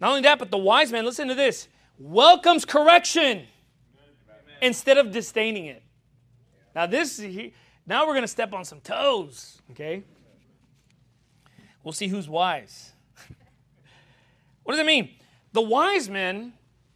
Not only that, but the wise man, listen to this, welcomes correction instead of disdaining it. Now now we're going to step on some toes, okay? We'll see who's wise. What does it mean? The wise man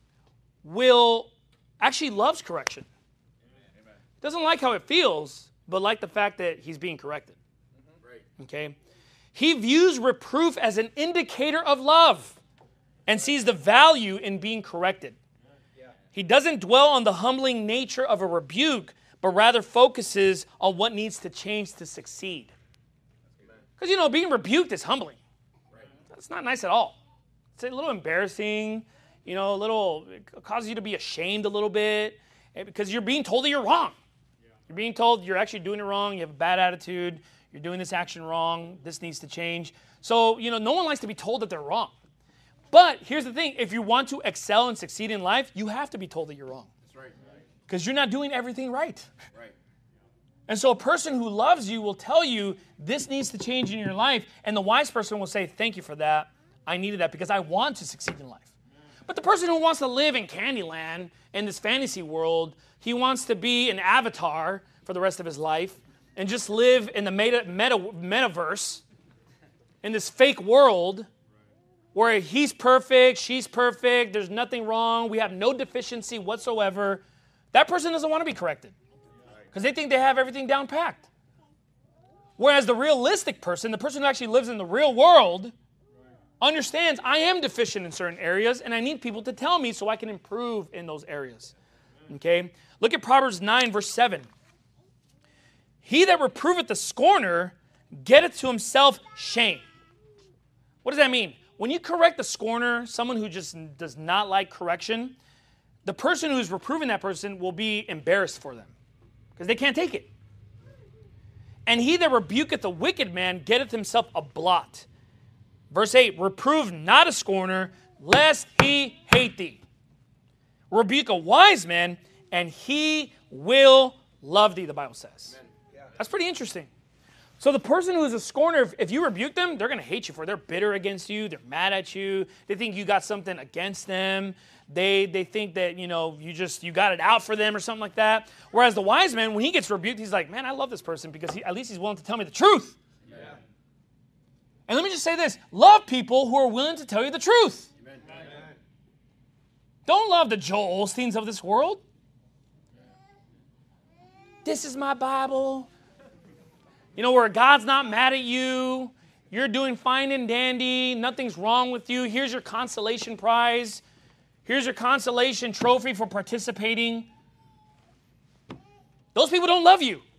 actually loves correction. Doesn't like how it feels, but like the fact that he's being corrected. Okay? He views reproof as an indicator of love and sees the value in being corrected. He doesn't dwell on the humbling nature of a rebuke, but rather focuses on what needs to change to succeed. Because, being rebuked is humbling. It's not nice at all. It's a little embarrassing, it causes you to be ashamed a little bit because you're being told that you're wrong. You're being told you're actually doing it wrong, you have a bad attitude, you're doing this action wrong, this needs to change. So, no one likes to be told that they're wrong. But here's the thing, if you want to excel and succeed in life, you have to be told that you're wrong. That's right. Because you're not doing everything right. Right. And so a person who loves you will tell you this needs to change in your life, and the wise person will say, thank you for that. I needed that because I want to succeed in life. But the person who wants to live in Candyland, in this fantasy world, he wants to be an avatar for the rest of his life and just live in the metaverse, in this fake world where he's perfect, she's perfect, there's nothing wrong, we have no deficiency whatsoever. That person doesn't want to be corrected because they think they have everything down packed. Whereas the realistic person, the person who actually lives in the real world, understands I am deficient in certain areas and I need people to tell me so I can improve in those areas. Okay? Look at Proverbs 9, verse 7. He that reproveth the scorner getteth to himself shame. What does that mean? When you correct the scorner, someone who just does not like correction, the person who's reproving that person will be embarrassed for them because they can't take it. And he that rebuketh a wicked man getteth himself a blot. Verse 8, reprove not a scorner, lest he hate thee. Rebuke a wise man, and he will love thee, the Bible says. That's pretty interesting. So the person who is a scorner, if you rebuke them, they're going to hate you for it. They're bitter against you. They're mad at you. They think you got something against them. They think that, you got it out for them or something like that. Whereas the wise man, when he gets rebuked, he's like, man, I love this person because at least he's willing to tell me the truth. Yeah. And let me just say this. Love people who are willing to tell you the truth. Amen. Don't love the Joel Osteens of this world. This is my Bible. Where God's not mad at you. You're doing fine and dandy. Nothing's wrong with you. Here's your consolation prize. Here's your consolation trophy for participating. Those people don't love you.